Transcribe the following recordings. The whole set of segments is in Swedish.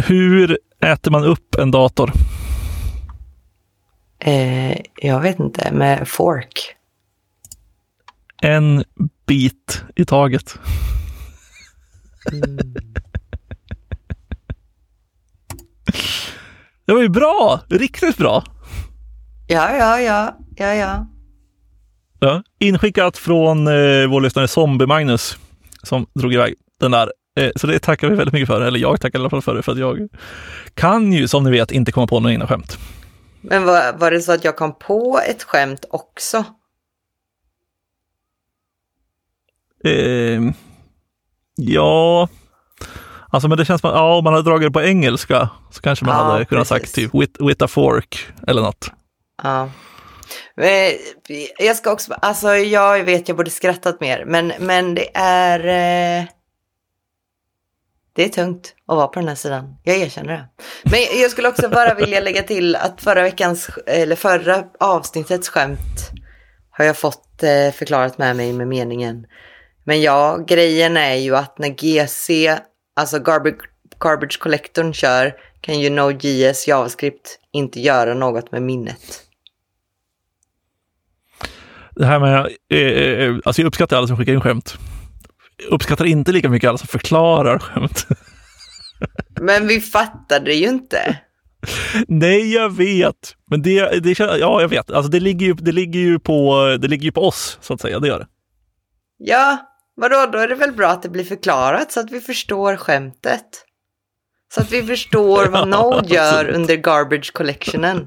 Hur äter man upp en dator? Jag vet inte, med fork. En bit i taget. Det var ju bra, riktigt bra. Ja. Ja, inskickat från vår lyssnare Zombie Magnus som drog iväg den där. Så det tackar vi väldigt mycket för. Eller jag tackar i alla fall för det, för att jag kan ju, som ni vet, inte komma på några egna skämt. Men var det så att jag kom på ett skämt också? Ja, alltså men det känns som att om man hade dragit det på engelska så kanske man hade kunnat sagt typ with a fork eller något. Ja. Men jag ska också, alltså jag vet jag borde skrattat mer, men det är tungt att vara på den här sidan. Jag erkänner det. Men jag skulle också bara vilja lägga till att förra avsnittets skämt har jag fått förklarat med mig med meningen. Men ja, grejen är ju att när GC, alltså garbage collectorn kör, kan ju Node.js JavaScript inte göra något med minnet. Det här med, alltså jag uppskattar alla som skickar in skämt. Uppskattar inte lika mycket alla som förklarar skämt. Men vi fattade ju inte. Nej, jag vet. Men ja, jag vet. Alltså det ligger ju på oss, så att säga. Det gör det. Ja, vadå? Då är det väl bra att det blir förklarat så att vi förstår skämtet. Så att vi förstår vad Node gör under garbage collectionen.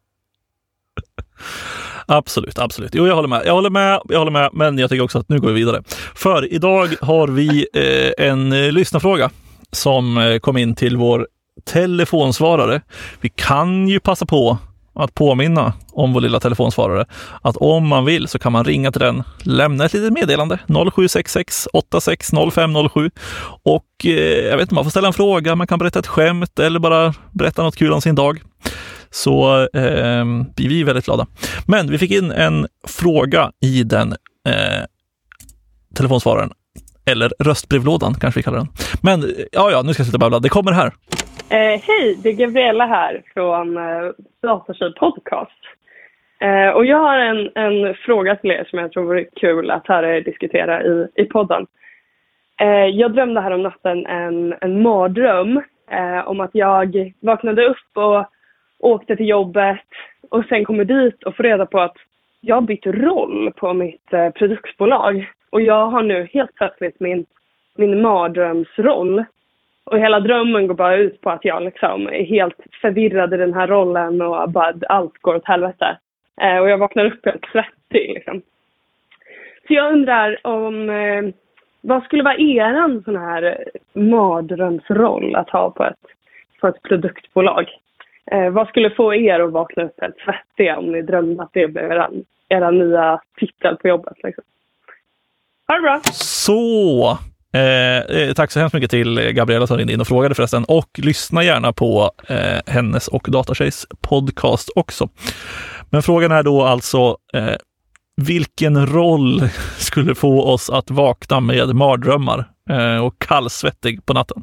Absolut. Jo, jag håller med, men jag tycker också att nu går vi vidare. För idag har vi en lyssnarfråga som kom in till vår telefonsvarare. Vi kan ju passa på att påminna om vår lilla telefonsvarare att om man vill så kan man ringa till den, lämna ett litet meddelande 0766 860507 och jag vet inte, man får ställa en fråga, man kan berätta ett skämt eller bara berätta något kul om sin dag. Så blir vi väldigt glada. Men vi fick in en fråga i den telefonsvararen. Eller röstbrevlådan kanske vi kallar den. Men ja, nu ska jag sluta babbla. Det kommer här. Hej, det är Gabriella här från Datatjej Podcast. Och jag har en fråga till er som jag tror vore kul att höra er diskutera i podden. Jag drömde här om natten en mardröm om att jag vaknade upp och åkte till jobbet och sen kommer dit och får reda på att jag har bytt roll på mitt produktbolag. Och jag har nu helt plötsligt min mardrömsroll. Och hela drömmen går bara ut på att jag liksom är helt förvirrad i den här rollen och bara allt går åt helvete. Och jag vaknar upp helt svettig liksom. Så jag undrar om vad skulle vara eran sån här mardrömsroll att ha på ett produktbolag? Vad skulle få er att vakna upp helt svettiga om ni drömde att det blev era nya titel på jobbet liksom? Ha det bra! Så, tack så hemskt mycket till Gabriella som ringde in och frågade förresten. Och lyssna gärna på hennes och Datatjejs podcast också. Men frågan är då alltså, vilken roll skulle få oss att vakna med mardrömmar och kallsvettig på natten?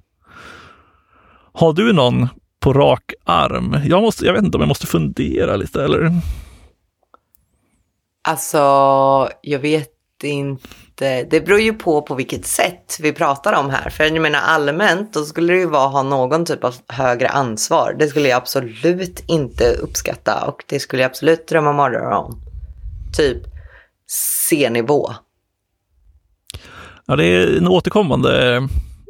Har du någon på rak arm? Jag vet inte om jag måste fundera lite, eller? Alltså, jag vet inte. Det beror ju på vilket sätt vi pratar om här. För jag menar allmänt, då skulle det ju vara ha någon typ av högre ansvar. Det skulle jag absolut inte uppskatta. Och det skulle jag absolut drömma mardrömmar om. Typ C-nivå. Ja, det är en återkommande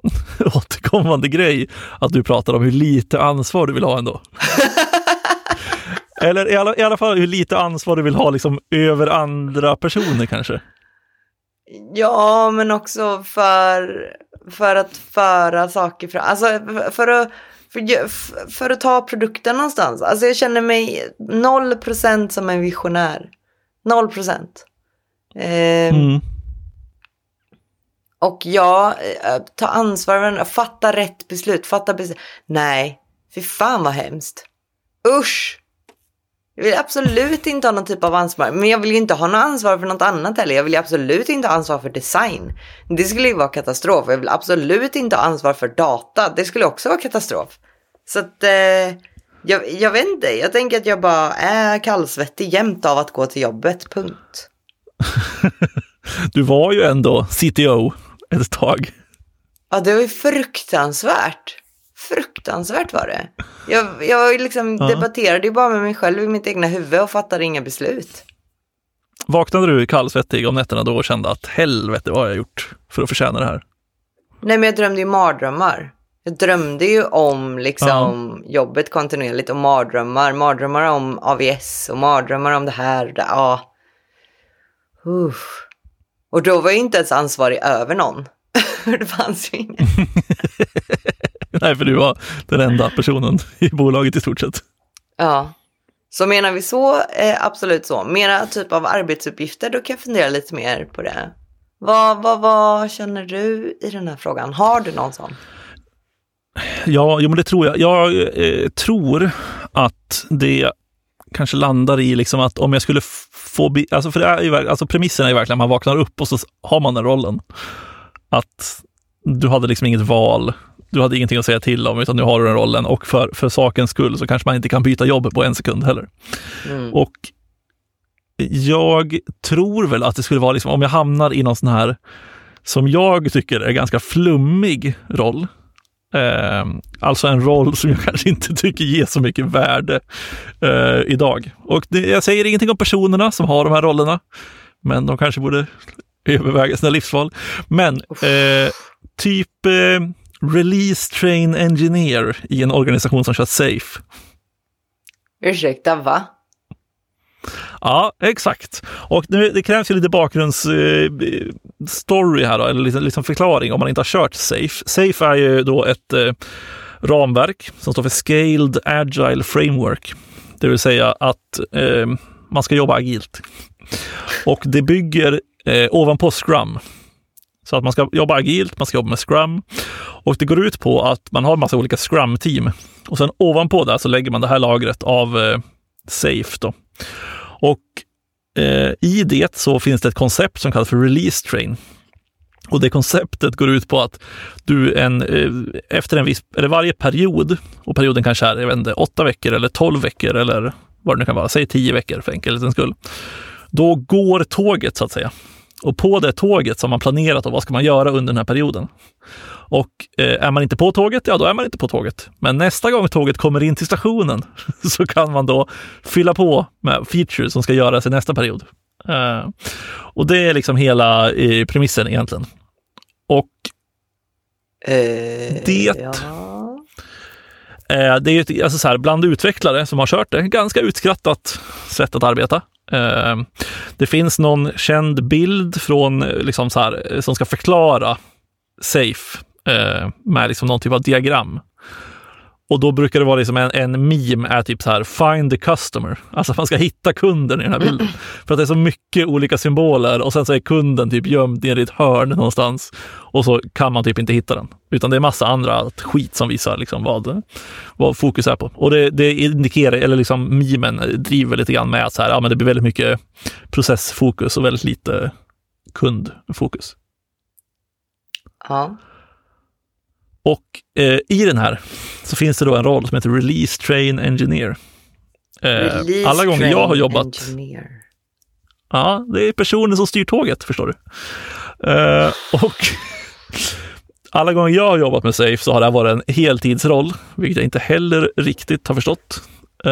grej att du pratar om hur lite ansvar du vill ha ändå. Eller i alla fall hur lite ansvar du vill ha liksom över andra personer kanske. Ja, men också för att föra saker fram. Alltså för att ta produkten någonstans. Alltså jag känner mig 0% som en visionär. 0%. Och jag tar ansvar, fatta rätt beslut, Nej, fy fan vad hemskt. Usch. Jag vill absolut inte ha någon typ av ansvar. Men jag vill ju inte ha något ansvar för något annat heller. Jag vill absolut inte ha ansvar för design. Det skulle ju vara katastrof. Jag vill absolut inte ha ansvar för data. Det skulle också vara katastrof. Så att jag vet inte. Jag tänker att jag bara är kallsvettig jämt av att gå till jobbet. Punkt. Du var ju ändå CTO ett tag. Ja, det var ju fruktansvärt. Fruktansvärt var det. Jag liksom debatterade ju bara med mig själv i mitt egna huvud och fattade inga beslut. Vaknade du kallsvettig om nätterna då och kände att helvete vad har jag gjort för att förtjäna det här? Nej, men jag drömde ju mardrömmar. Jag drömde ju om liksom jobbet kontinuerligt och mardrömmar. Mardrömmar om AVS och mardrömmar om det här. Och då var jag inte ens ansvarig över någon. Det fanns ju ingen. Nej, för du var den enda personen i bolaget i stort sett. Ja. Så menar vi så, absolut så. Mera typ av arbetsuppgifter, då kan jag fundera lite mer på det. Vad känner du i den här frågan? Har du någon sån? Ja, men det tror jag. Jag tror att det kanske landar i liksom att om jag skulle få... Alltså, för det är ju, alltså premissen är ju verkligen att man vaknar upp och så har man den rollen. Att du hade liksom inget val. Du hade ingenting att säga till om, utan nu har du den rollen. Och för sakens skull så kanske man inte kan byta jobb på en sekund heller. Och jag tror väl att det skulle vara liksom, om jag hamnar i någon sån här som jag tycker är ganska flummig roll. Alltså en roll som jag kanske inte tycker ger så mycket värde idag. Och jag säger ingenting om personerna som har de här rollerna, men de kanske borde överväga sina livsval. Men typ release train engineer i en organisation som kör Safe. Ursäkta, va? Ja, exakt. Och nu, det krävs ju lite bakgrundsstory här då, eller liksom förklaring om man inte har kört Safe. Safe är ju då ett ramverk som står för Scaled Agile Framework. Det vill säga att man ska jobba agilt. Och det bygger ovanpå Scrum. Så att man ska jobba agilt, man ska jobba med Scrum. Och det går ut på att man har en massa olika Scrum-team. Och sen ovanpå där så lägger man det här lagret av Safe då. Och i det så finns det ett koncept som kallas för release train. Och det konceptet går ut på att du efter en viss, eller varje period, och perioden kanske är, jag vet inte, 8 veckor eller 12 veckor eller vad det nu kan vara, säg 10 veckor för enkelhetens skull. Då går tåget så att säga. Och på det tåget så har man planerat vad ska man göra under den här perioden. Och är man inte på tåget, ja då är man inte på tåget. Men nästa gång tåget kommer in till stationen så kan man då fylla på med features som ska göras i nästa period. Och det är liksom hela premissen egentligen. Och det är ju alltså så här, bland utvecklare som har kört det, ganska utskrattat sätt att arbeta. Det finns någon känd bild från liksom så här, som ska förklara Safe med liksom någon typ av diagram. Och då brukar det vara liksom en meme är typ så här, find the customer. Alltså man ska hitta kunden i den här bilden. För att det är så mycket olika symboler och sen så är kunden typ gömd i ett hörn någonstans. Och så kan man typ inte hitta den. Utan det är massa andra skit som visar liksom vad fokus är på. Och det indikerar, eller liksom memen driver lite grann med att så här, ja, men det blir väldigt mycket processfokus och väldigt lite kundfokus. Ja. Och i den här så finns det då en roll som heter Release Train Engineer. Alla gånger jag har jobbat... Engineer. Ja, det är personen som styr tåget, förstår du. Och alla gånger jag har jobbat med Safe så har det varit en heltidsroll, vilket jag inte heller riktigt har förstått.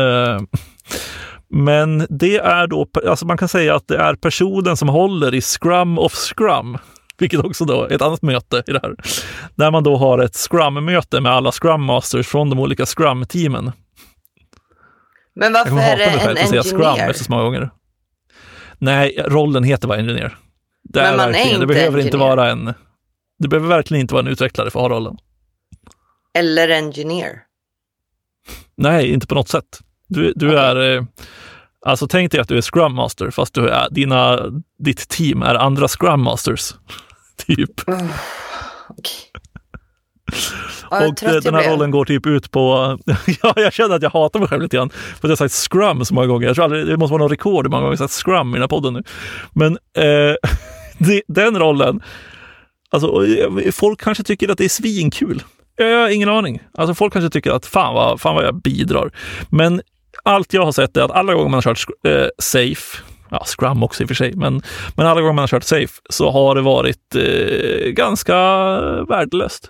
Men det är då, alltså man kan säga att det är personen som håller i Scrum of Scrum. Vilket också då är ett annat möte i det här. Där man då har ett Scrum-möte med alla Scrum Masters från de olika Scrum-teamen. Men varför är det en engineer? Scrum efter så många gånger. Nej, rollen heter bara engineer. Men man är inte det behöver engineer. Inte vara det behöver verkligen inte vara en utvecklare för att ha rollen. Eller engineer? Nej, inte på något sätt. Du är... Alltså tänk dig att du är Scrum Master fast du är, ditt team är andra Scrum Masters. Typ. Okay. Och den här rollen går typ ut på... Ja, jag känner att jag hatar mig själv lite grann. För att jag har sagt Scrum så många gånger. Jag tror aldrig, det måste vara någon rekord hur många gånger jag har sagt Scrum i den här podden nu. Men den rollen... Alltså, folk kanske tycker att det är svinkul. Jag har ingen aning. Alltså folk kanske tycker att fan vad jag bidrar. Men allt jag har sett är att alla gånger man har kört safe, ja, Scrum också i och för sig, men alla gånger man har kört safe så har det varit ganska värdelöst.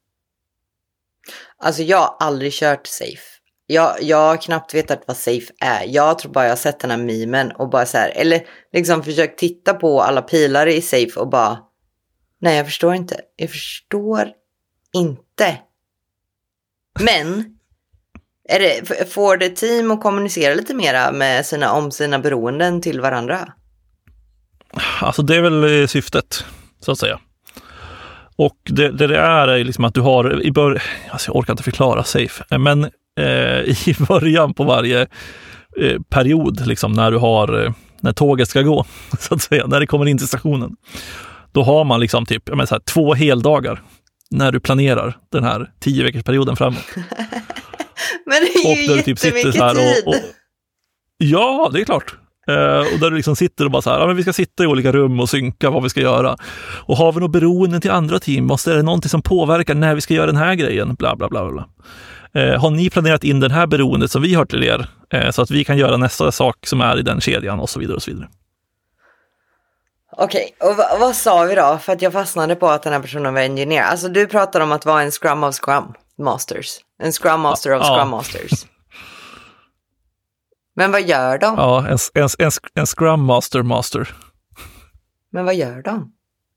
Alltså jag har aldrig kört safe. Jag har knappt vetat vad safe är. Jag tror bara jag har sett den här memen och bara så här, eller liksom försökt titta på alla pilar i safe och bara, nej jag förstår inte. Jag förstår inte. Men får det team att kommunicera lite mera med sina beroenden till varandra? Alltså det är väl syftet, så att säga. Och det är liksom att du har alltså jag orkar inte förklara safe, men i början på varje period liksom, när tåget ska gå, så att säga, när det kommer in till stationen, då har man liksom typ 2 heldagar när du planerar den här 10 veckors perioden framåt. Men det är ju jättemycket tid. Ja, det är klart. Och där du liksom sitter och bara så här, men vi ska sitta i olika rum och synka vad vi ska göra. Och har vi något beroende till andra team, är det någonting som påverkar när vi ska göra den här grejen, bla bla bla bla. Har ni planerat in den här beroendet som vi har till er, så att vi kan göra nästa sak som är i den kedjan och så vidare och så vidare. Okej, och vad sa vi då? För att jag fastnade på att den här personen var engineer. Alltså du pratar om att vara en Scrum of Scrum Masters. En Scrum Master of Scrum Masters. Men vad gör de? Ja, en Scrum Master. Men vad gör de?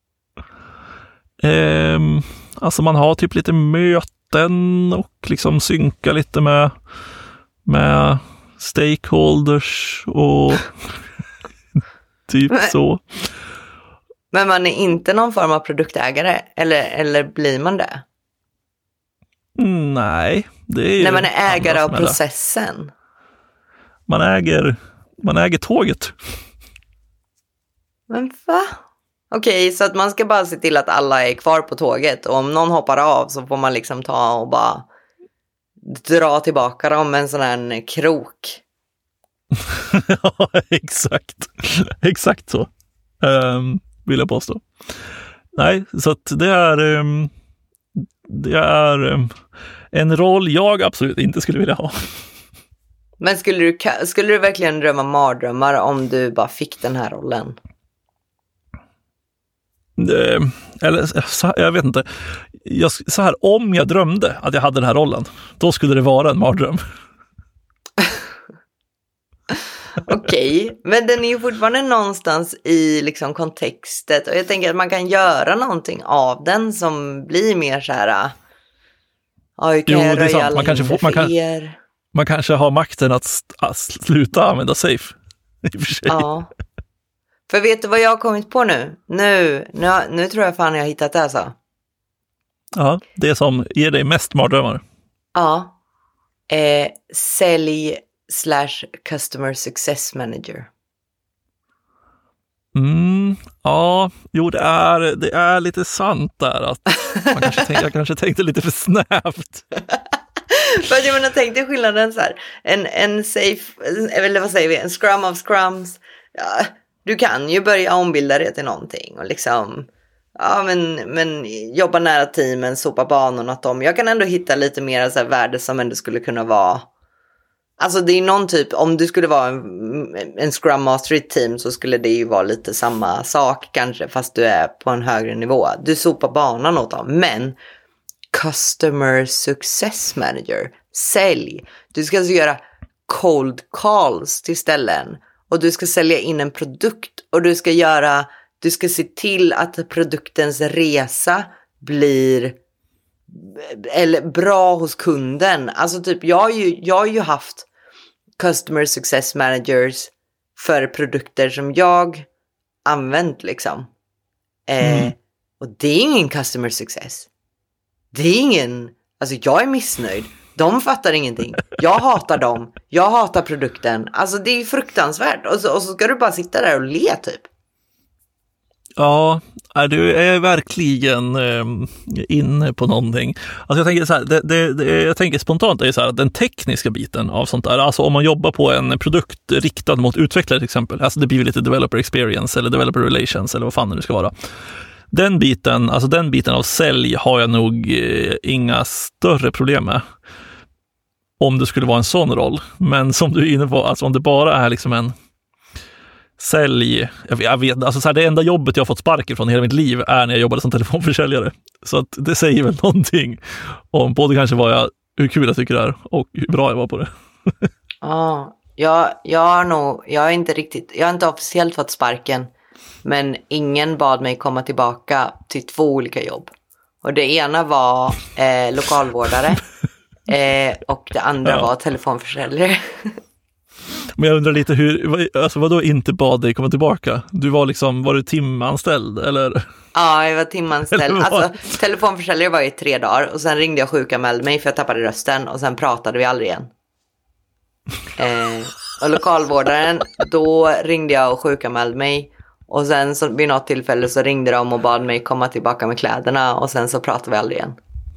Alltså man har typ lite möten och liksom synka lite med stakeholders och typ så. Men man är inte någon form av produktägare? Eller blir man det? Nej, det är när man är ägare av processen. Man äger tåget. Men va? Okej, så att man ska bara se till att alla är kvar på tåget. Och om någon hoppar av så får man liksom ta och bara dra tillbaka dem med en sån här krok. Ja, exakt. Exakt så. Vill jag påstå. Nej, så att det är en roll jag absolut inte skulle vilja ha. Men skulle du verkligen drömma mardrömmar om du bara fick den här rollen? Jag vet inte. Så här, om jag drömde att jag hade den här rollen, då skulle det vara en mardröm. Okej, men den är ju fortfarande någonstans i liksom kontextet. Och jag tänker att man kan göra någonting av den som blir mer så här. Jo, det är sant. Man kanske har makten att sluta använda safe. I och för sig. Ja. För vet du vad jag har kommit på nu? Nu tror jag fan jag har hittat det alltså. Ja, det som ger dig mest mardrömmar. Ja. Sälj/customer success manager. Ja, jo det är lite sant där att jag kanske tänkte lite för snävt. För att jag menar, tänk dig skillnaden så här. En safe, eller vad säger vi, en scrum of scrums. Ja, du kan ju börja ombilda det till någonting och liksom, ja men jobba nära teamen, sopa banorna åt dem. Jag kan ändå hitta lite mer så här värde som ändå skulle kunna vara. Alltså det är någon typ, om du skulle vara en Scrum Master i ett team så skulle det ju vara lite samma sak kanske, fast du är på en högre nivå. Du sopar banan åt dem, men Customer Success Manager, sälj. Du ska alltså göra cold calls till ställen och du ska sälja in en produkt och du ska se till att produktens resa blir bra hos kunden. Alltså typ jag har ju haft Customer Success Managers för produkter som jag använt liksom. Och det är ingen Customer Success. Det är ingen, alltså jag är missnöjd. De fattar ingenting. Jag hatar dem. Jag hatar produkten. Alltså det är fruktansvärt. Och så ska du bara sitta där och le typ. Ja, du är verkligen inne på någonting. Alltså jag tänker så här, jag tänker spontant är så här att den tekniska biten av sånt där, alltså om man jobbar på en produkt riktad mot utvecklare till exempel, alltså det blir lite developer experience eller developer relations eller vad fan det nu ska vara. den biten av sälj har jag nog inga större problem med. Om det skulle vara en sån roll. Men som du är inne på, alltså om det bara är liksom en sälj, jag vet, alltså så här, det enda jobbet jag har fått sparken från hela mitt liv är när jag jobbade som telefonförsäljare. Så att det säger väl någonting om både kanske hur kul jag tycker det är och hur bra jag var på det. Jag har inte officiellt fått sparken, men ingen bad mig komma tillbaka till 2 olika jobb. Och det ena var lokalvårdare och det andra var telefonförsäljare. Men jag undrar lite vad då inte bad dig komma tillbaka? Du var du timanställd eller? Ja, jag var timanställd. Alltså, telefonförsäljare var i 3 dagar och sen ringde jag sjukanmälde mig för jag tappade rösten och sen pratade vi aldrig igen. Och lokalvårdaren, då ringde jag och sjukanmälde mig och sen så, vid något tillfälle så ringde de och bad mig komma tillbaka med kläderna och sen så pratade vi aldrig igen.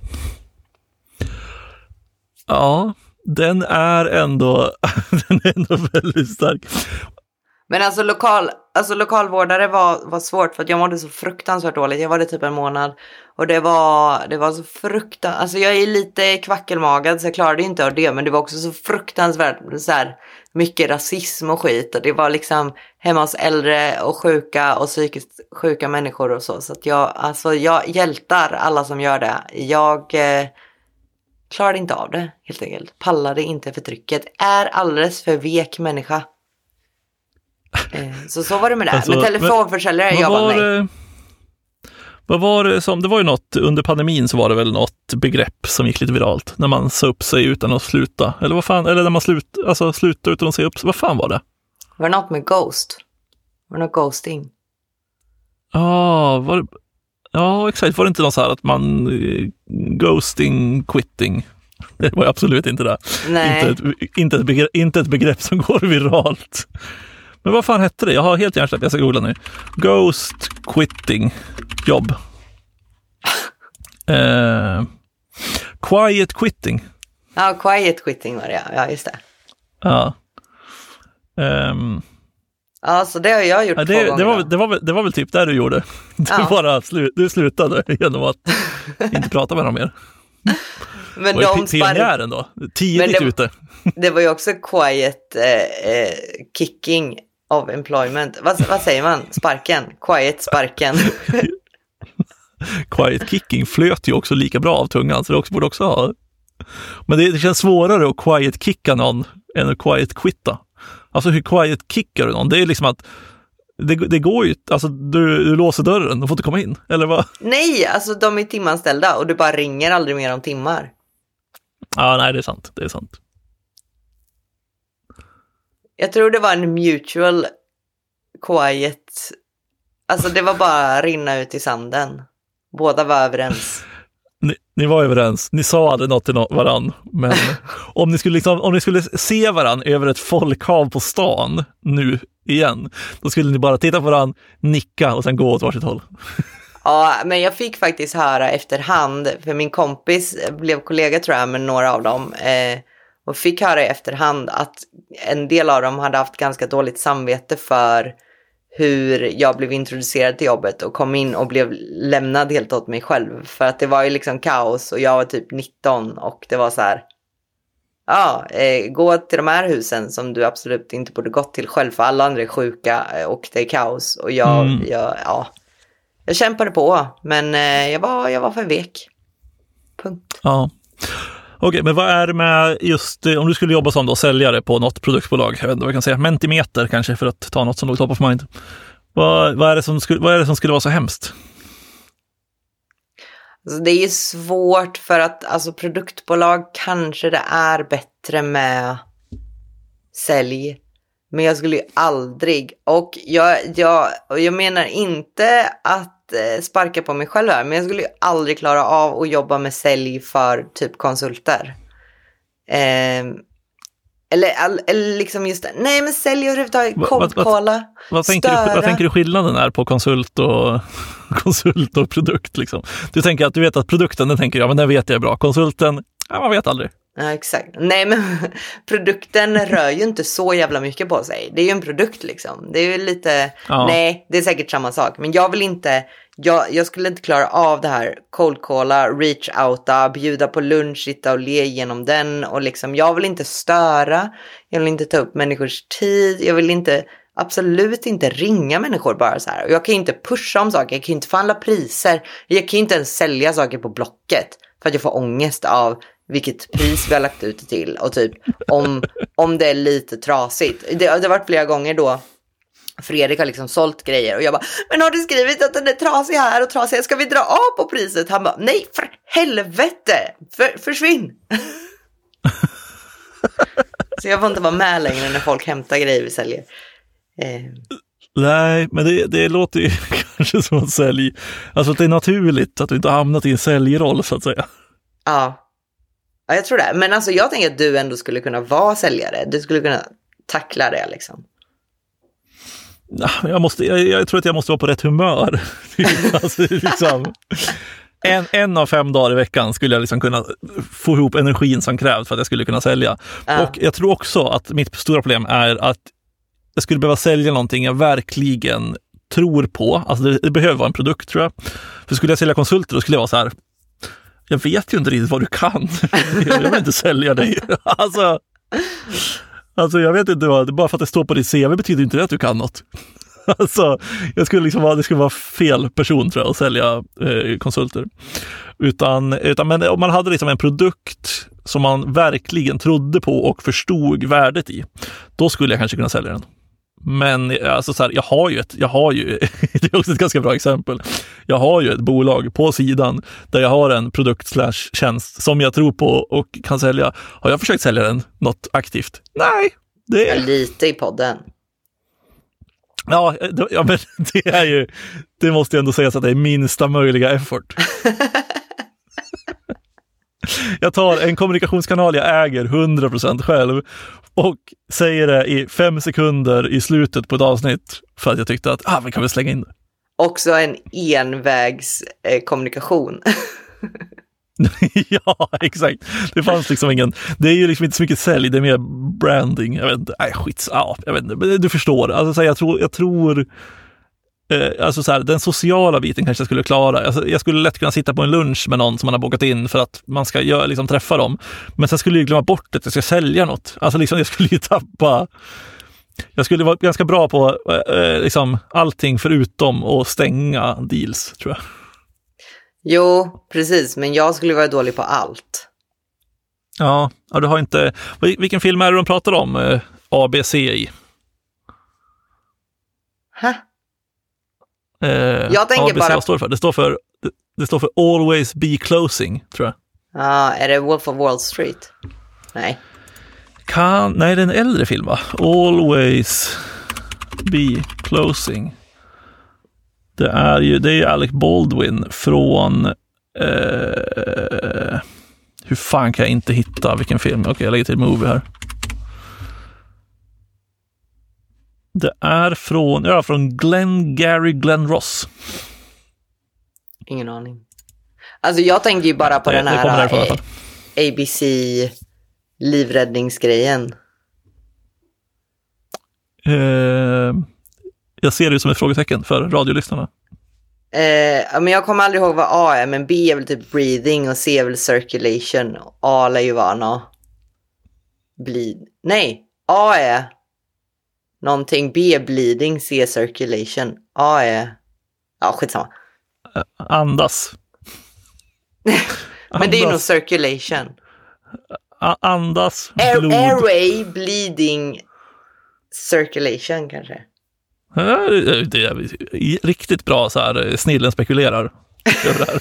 Ja, den är ändå väldigt stark. Men lokalvårdare var svårt för att jag mådde så fruktansvärt dåligt. Jag var det typ en månad och det var så fruktansvärt. Alltså jag är lite kvackelmagad så jag klarade inte av det, men det var också så fruktansvärt så här mycket rasism och skit och det var liksom hemma hos äldre och sjuka och psykiskt sjuka människor och så att jag hjältar alla som gör det. Jag klarade inte av det helt enkelt. Pallade inte för trycket. Är alldeles för vek människa. Så var det med det. Alltså, men telefonförsäljare jobbade mig. Vad var det som, det var ju något, under pandemin så var det väl något begrepp som gick lite viralt. När man sa upp sig utan att sluta. Eller vad fan, eller när man sluta utan att säga upp sig. Vad fan var det? Var det något med ghost? Var det något ghosting? Ja, exakt. Var det inte något så här att man ghosting, quitting? Det var absolut inte det. Nej. Inte ett begrepp som går viralt. Men vad fan hette det? Jag har helt hjärnsläpp, jag ska googla nu. Ghost quitting jobb. Quiet quitting. Ja, quiet quitting var det. Ja, just det. Ja. Ja, så det har jag gjort 2 gånger. Det var väl typ där du gjorde. Du slutade genom att inte prata med dem mer. Men pionjären då? Tidigt ute. Det var ju också quiet kicking of employment. Vad säger man? Sparken. Quiet sparken. Quiet kicking flöt ju också lika bra av tungan, så det borde också ha. Men det känns svårare att quiet kicka någon än att quiet quitta. Alltså hur quiet kickar du någon? Det är liksom att det går ju, alltså du låser dörren och får inte komma in, eller vad? Nej, alltså de är timanställda och du bara ringer aldrig mer om timmar. Ja, nej, det är sant. Jag tror det var en mutual quiet, alltså det var bara rinna ut i sanden. Båda var överens. Ni var överens, ni sa aldrig något till varann, men om ni skulle se varann över ett folkhav på stan nu igen, då skulle ni bara titta på varann, nicka och sen gå åt varsitt håll. Ja, men jag fick faktiskt höra efterhand, för min kompis blev kollega tror jag med några av dem, och fick höra i efterhand att en del av dem hade haft ganska dåligt samvete för hur jag blev introducerad till jobbet och kom in och blev lämnad helt åt mig själv. För att det var ju liksom kaos och jag var typ 19 och det var så här, gå till de här husen som du absolut inte borde gått till själv för alla andra är sjuka och det är kaos. Och jag kämpade på, men jag var för vek. Punkt. Ja. Okej, men vad är det med just, om du skulle jobba som då säljare på något produktbolag, jag vet inte vad jag kan säga, Mentimeter kanske, för att ta något som låg top of mind. Vad är det som skulle vara så hemskt? Alltså det är svårt för att alltså produktbolag kanske det är bättre med sälj. Men jag skulle ju aldrig, och jag menar inte att sparka på mig själv här, men jag skulle ju aldrig klara av att jobba med sälj för typ konsulter. Eller liksom just det. Nej, men sälj överhuvudtaget, cold-calla. Vad tänker du skillnaden är på konsult och produkt liksom? Du tänker att du vet att produkten, den tänker jag, men den vet jag är bra. Konsulten, man vet aldrig. Ja, exakt. Nej, men produkten rör ju inte så jävla mycket på sig. Det är ju en produkt liksom. Det är ju lite... Ja. Nej, det är säkert samma sak. Men jag vill inte... Jag skulle inte klara av det här. Cold calla, reach outa, bjuda på lunch, sitta och le genom den. Och liksom, jag vill inte störa. Jag vill inte ta upp människors tid. Jag vill inte... Absolut inte ringa människor bara så här. Och jag kan inte pusha om saker. Jag kan inte förhandla priser. Jag kan inte ens sälja saker på Blocket. För att jag får ångest av vilket pris vi har lagt ut det till. Och typ om det är lite trasigt. Det har varit flera gånger då Fredrik har liksom sålt grejer. Och jag bara, men har du skrivit att den är trasig här och trasig? Ska vi dra av på priset? Han bara, nej för helvete. Försvinn. Så jag får inte vara med längre när folk hämtar grejer vi säljer. Nej, men det låter ju kanske som en sälj. Alltså att det är naturligt att du inte har hamnat i en säljroll så att säga. Ja, jag tror det. Men alltså jag tänker att du ändå skulle kunna vara säljare. Du skulle kunna tackla det liksom. Jag tror att jag måste vara på rätt humör. Alltså, liksom, en av 5 dagar i veckan skulle jag liksom kunna få ihop energin som krävs för att jag skulle kunna sälja. Och jag tror också att mitt stora problem är att jag skulle behöva sälja någonting jag verkligen tror på. Alltså det behöver vara en produkt, tror jag. För skulle jag sälja konsulter, då skulle jag vara så här, jag vet ju inte riktigt vad du kan. Jag vill inte sälja dig. Alltså jag vet inte vad, bara för att det står på ditt CV betyder inte det att du kan något. Alltså, det skulle vara fel person, tror jag, att sälja konsulter. Men om man hade liksom en produkt som man verkligen trodde på och förstod värdet i, då skulle jag kanske kunna sälja den. Men alltså så här, jag har ju det är också ett ganska bra exempel. Jag har ju ett bolag på sidan där jag har en produkt/tjänst som jag tror på och kan sälja. Har jag försökt sälja den något aktivt? Nej. Det är lite i podden. Ja, men det är ju, det måste jag ändå säga så att det är minsta möjliga effort. Jag tar en kommunikationskanal jag äger 100% själv och säger det i 5 sekunder i slutet på ett avsnitt för att jag tyckte att vi kan väl slänga in det. Också en envägs kommunikation. Ja, exakt. Det fanns liksom ingen, det är ju liksom inte så mycket sälj, det är mer branding. Jag vet inte, jag vet inte, men du förstår. Alltså så här, jag tror alltså så här, den sociala biten kanske jag skulle klara. Alltså, jag skulle lätt kunna sitta på en lunch med någon som man har bokat in för att man ska liksom träffa dem. Men sen skulle jag glömma bort att jag ska sälja något. Alltså liksom, jag skulle ju tappa. Jag skulle vara ganska bra på liksom allting förutom att stänga deals, tror jag. Jo, precis. Men jag skulle vara dålig på allt. Ja, du har inte... Vilken film är det de pratar om? ABC i? Jag tänker ABC, bara... vad står det för? Det står för Always Be Closing, tror jag. Ja, är det Wolf of Wall Street? Nej. Nej, det är en äldre film, va? Always Be Closing. Det är Alec Baldwin från... hur fan kan jag inte hitta vilken film? Okej, jag lägger till movie här. Det är från Glenn Ross. Ingen aning. Alltså jag tänker ju bara på den här ABC livräddningsgrejen. Jag ser det som ett frågetecken för radiolyssnarna. Men jag kommer aldrig ihåg vad A är, men B är väl typ breathing och C är väl circulation. A är ju vara Nej, A är någonting, B är bleeding, C är circulation. A är... Ja, skitsamma. Andas. Men det är ju nog circulation. Andas, blod. Airway, bleeding, circulation kanske. Det är riktigt bra så här, snillen spekulerar över det här.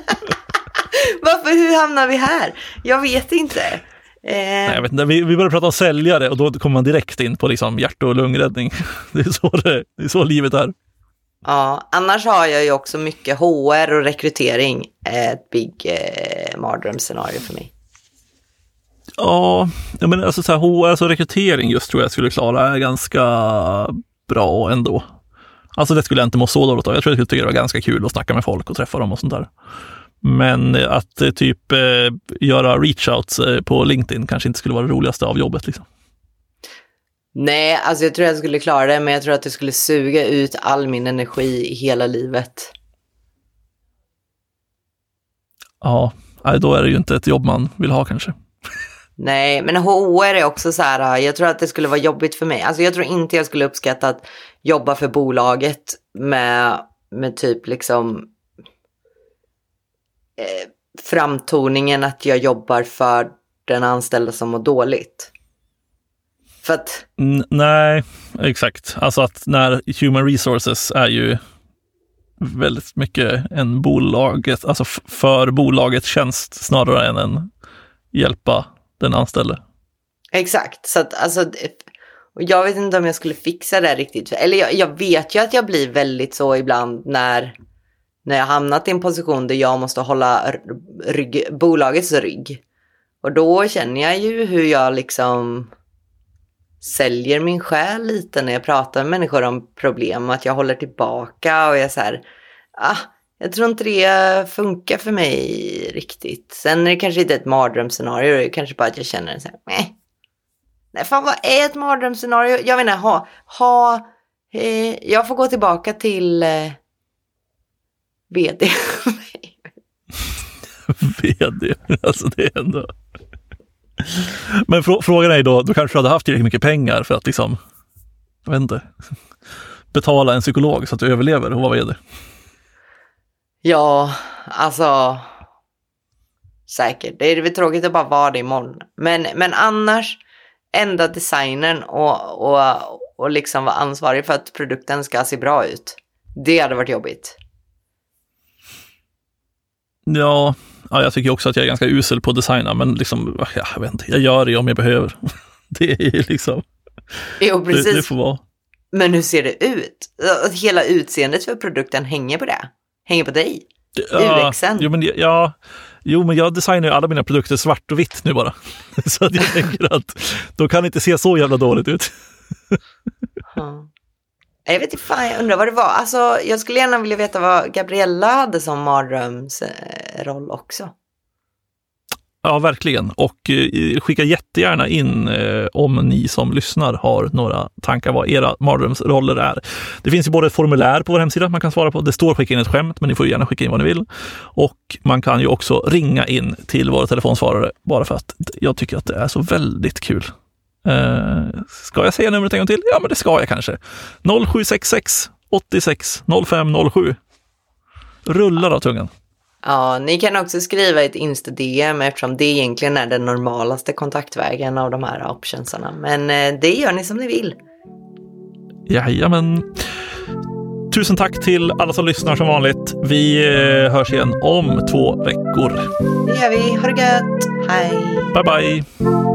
Hur hamnar vi här? Jag vet inte. Nej, jag vet inte. Vi börjar prata om säljare och då kommer man direkt in på liksom hjärt- och lungräddning. Det är så livet är. Ja, annars har jag ju också mycket HR och rekrytering. Ett big mardrömsscenario för mig. Ja, men alltså så här, HR, alltså rekrytering just tror jag skulle klara ganska bra ändå. Alltså det skulle jag inte må så dåligt av. Jag tror jag skulle tycka det var ganska kul att snacka med folk och träffa dem och sånt där. Men att typ göra reach-outs på LinkedIn kanske inte skulle vara det roligaste av jobbet liksom. Nej, alltså jag tror jag skulle klara det, men jag tror att det skulle suga ut all min energi i hela livet. Ja, då är det ju inte ett jobb man vill ha kanske. Nej, men HR är också så här, jag tror att det skulle vara jobbigt för mig. Alltså jag tror inte jag skulle uppskatta att jobba för bolaget med typ liksom framtoningen att jag jobbar för den anställda som mår dåligt. För att... Nej, exakt. Alltså att när Human Resources är ju väldigt mycket en bolaget, alltså för bolagets tjänst snarare än en hjälpa den anställde. Exakt, så att alltså, jag vet inte om jag skulle fixa det riktigt. Eller jag vet ju att jag blir väldigt så ibland när jag hamnat i en position där jag måste hålla bolagets rygg. Och då känner jag ju hur jag liksom säljer min själ lite när jag pratar med människor om problem. Att jag håller tillbaka och jag är så här, jag tror inte det funkar för mig riktigt. Sen är det kanske inte ett mardrömsscenario, det är kanske bara att jag känner så här, nej fan, vad är ett mardrömsscenario? Jag vet inte, jag får gå tillbaka till vd. vd, alltså det är ändå... Men frågan är då kanske du hade haft tillräckligt mycket pengar för att liksom, jag vet inte, betala en psykolog så att du överlever och vad är det? Ja, alltså säkert. Det är väl tråkigt att bara vara det imorgon. Men annars ända designern och liksom vara ansvarig för att produkten ska se bra ut. Det hade varit jobbigt. Ja, jag tycker också att jag är ganska usel på att designa, men liksom, jag vet inte, jag gör det om jag behöver. Det är liksom... Jo, precis. Det får vara. Men hur ser det ut? Hela utseendet för produkten hänger på det. Hänger på dig. UXen. Jo, men jag designar ju alla mina produkter svart och vitt nu bara. Så att jag tänker att de kan inte se så jävla dåligt ut. Jag vet inte, fan, jag undrar vad det var. Alltså, jag skulle gärna vilja veta vad Gabriella hade som mardrömsroll också. Ja, verkligen. Och skicka jättegärna in om ni som lyssnar har några tankar vad era mardrömsroller är. Det finns ju både ett formulär på vår hemsida man kan svara på. Det står skicka in ett skämt, men ni får gärna skicka in vad ni vill. Och man kan ju också ringa in till våra telefonsvarare bara för att jag tycker att det är så väldigt kul. Ska jag säga numret en gång till? Ja, men det ska jag kanske. 0766 86 0507. Rullar av tungan. Ja, ni kan också skriva ett Insta-DM eftersom det egentligen är den normalaste kontaktvägen av de här optionsarna. Men det gör ni som ni vill. Jajamän. Tusen tack till alla som lyssnar som vanligt. Vi hörs igen om 2 veckor. Det gör vi. Ha det gött. Hej. Bye bye.